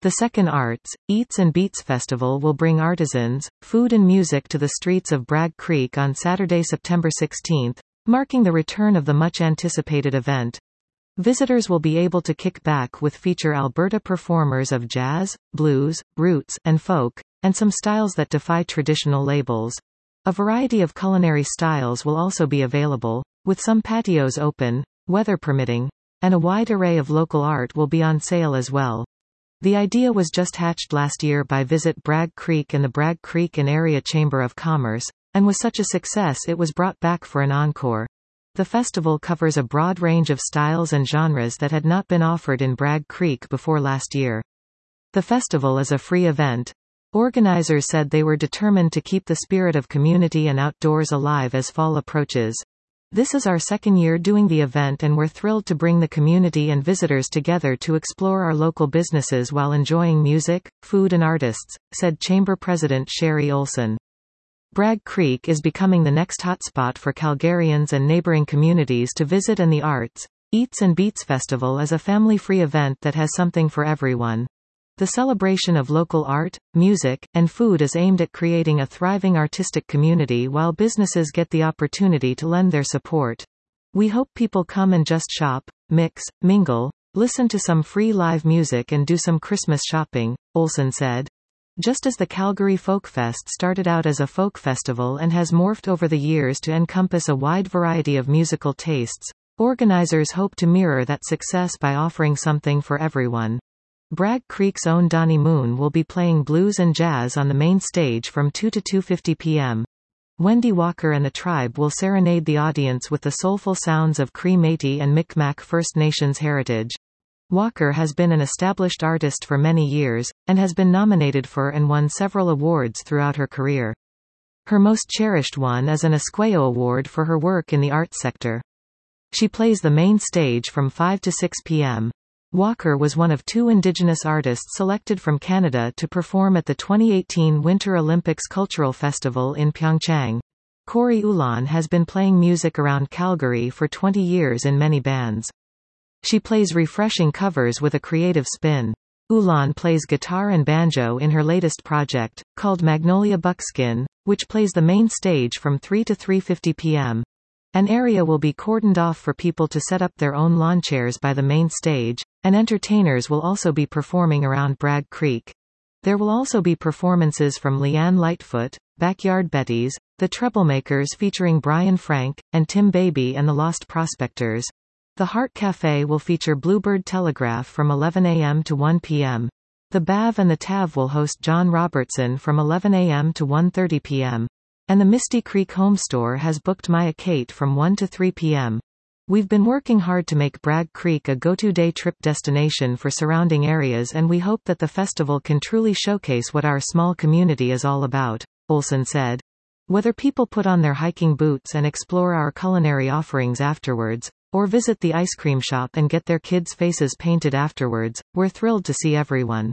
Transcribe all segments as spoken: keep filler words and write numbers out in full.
The Second Arts, Eats and Beats Festival will bring artisans, food and music to the streets of Bragg Creek on Saturday, September sixteenth, marking the return of the much-anticipated event. Visitors will be able to kick back with feature Alberta performers of jazz, blues, roots, and folk, and some styles that defy traditional labels. A variety of culinary styles will also be available, with some patios open, weather permitting, and a wide array of local art will be on sale as well. The idea was just hatched last year by Visit Bragg Creek and the Bragg Creek and Area Chamber of Commerce, and was such a success it was brought back for an encore. The festival covers a broad range of styles and genres that had not been offered in Bragg Creek before last year. The festival is a free event. Organizers said they were determined to keep the spirit of community and outdoors alive as fall approaches. This is our second year doing the event and we're thrilled to bring the community and visitors together to explore our local businesses while enjoying music, food and artists, said Chamber President Sherry Olson. Bragg Creek is becoming the next hotspot for Calgarians and neighboring communities to visit, and the Arts, Eats and Beats Festival is a family-free event that has something for everyone. The celebration of local art, music, and food is aimed at creating a thriving artistic community while businesses get the opportunity to lend their support. We hope people come and just shop, mix, mingle, listen to some free live music and do some Christmas shopping, Olson said. Just as the Calgary Folk Fest started out as a folk festival and has morphed over the years to encompass a wide variety of musical tastes, organizers hope to mirror that success by offering something for everyone. Bragg Creek's own Donnie Moon will be playing blues and jazz on the main stage from two to two fifty p m Wendy Walker and the Tribe will serenade the audience with the soulful sounds of Cree Métis and Micmac First Nations heritage. Walker has been an established artist for many years, and has been nominated for and won several awards throughout her career. Her most cherished one is an Esqueo Award for her work in the arts sector. She plays the main stage from five to six p m Walker was one of two Indigenous artists selected from Canada to perform at the twenty eighteen Winter Olympics Cultural Festival in Pyeongchang. Corey Ulan has been playing music around Calgary for twenty years in many bands. She plays refreshing covers with a creative spin. Ulan plays guitar and banjo in her latest project, called Magnolia Buckskin, which plays the main stage from three to three fifty p m An area will be cordoned off for people to set up their own lawn chairs by the main stage, and entertainers will also be performing around Bragg Creek. There will also be performances from Leanne Lightfoot, Backyard Betties, The Treblemakers featuring Brian Frank, and Tim Baby and the Lost Prospectors. The Heart Cafe will feature Bluebird Telegraph from eleven a m to one p m The Bav and the Tav will host John Robertson from eleven a m to one thirty p m And the Misty Creek Home Store has booked Maya Kate from one to three p m We've been working hard to make Bragg Creek a go-to day trip destination for surrounding areas, and we hope that the festival can truly showcase what our small community is all about, Olson said. Whether people put on their hiking boots and explore our culinary offerings afterwards, or visit the ice cream shop and get their kids' faces painted afterwards, we're thrilled to see everyone.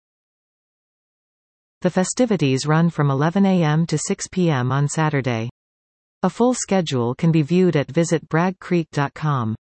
The festivities run from eleven a m to six p m on Saturday. A full schedule can be viewed at visit bragg creek dot com.